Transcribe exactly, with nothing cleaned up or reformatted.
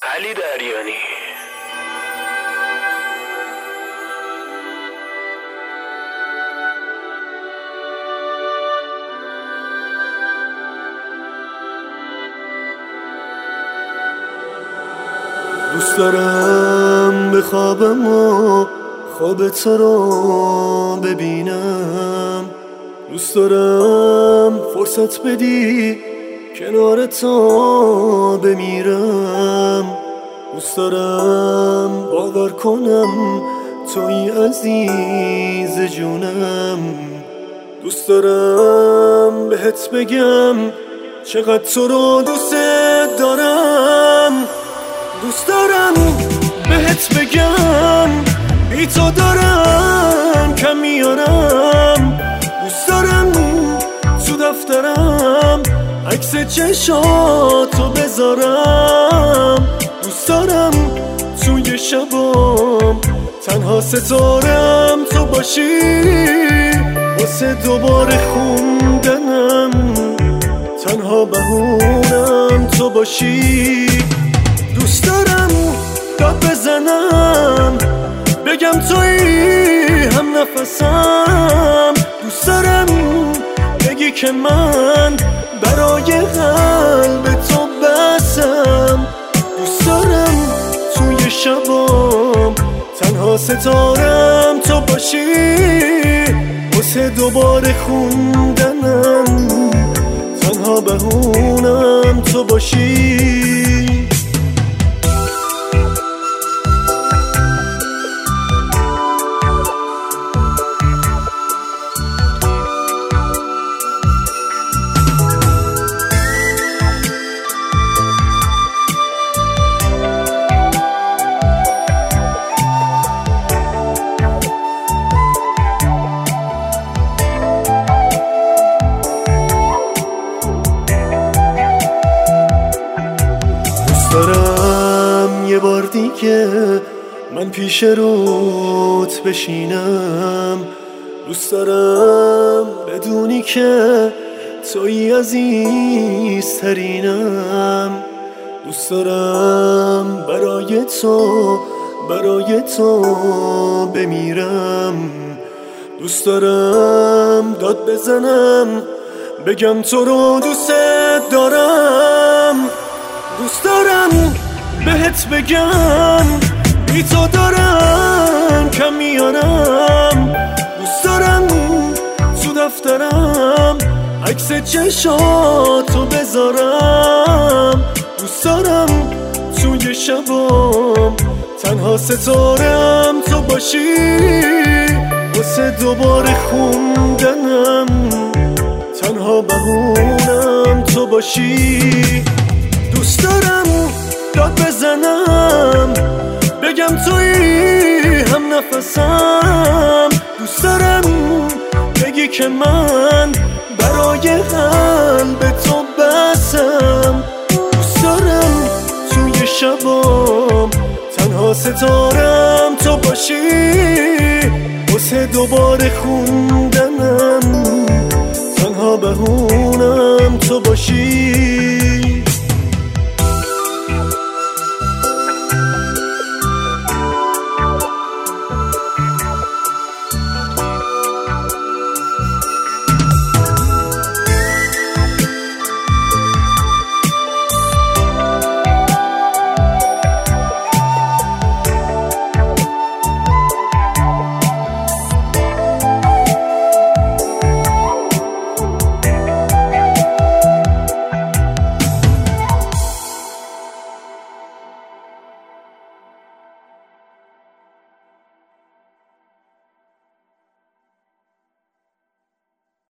علی دریانی. دوست دارم به خوابم و خواب تو رو ببینم، دوست دارم فرصت بدی کنار تو بمیرم، دوست دارم باور کنم توی عزیز جونم، دوست دارم بهت بگم چقدر تو رو دوست دارم، دوست دارم بهت بگم بی تو دارم کم میارم، دوست دارم تو دفترم عکس چشاتو بذارم، دوست دارم توی شبام تنها ستارم تو باشی، واسه دوباره خوندنم تنها بهونم تو باشی، دوست دارم داد بزنم بگم توی هم نفسم، دوست دارم بگی که من برای قلب تو بسم، دوست دارم توی شبام تنها ستارم تو باشی، واسه دوباره خوندنم تنها بهونم تو باشی. دارم یه بار دیگه من پیش روت بشینم، دوست دارم بدونی که توی عزیزترینم، دوست دارم برای تو برای تو بمیرم، دوست دارم داد بزنم بگم تو رو دوست دارم، دوست دارم بهت بگم بی تو دارم کم میارم، دوست دارم تو دفترم عکس چشاتو بذارم، دوست دارم توی شبام تنها ستارم تو باشی، واسه دوباره خوندنم تنها بهونم تو باشی، دوست دارم داد بزنم بگم توی هم نفسم، دوست دارم بگی که من برای قلب تو بسم، دوست دارم توی شبام تنها ستارم تو باشی، واسه دوباره خوندنم تنها بهونم تو باشی.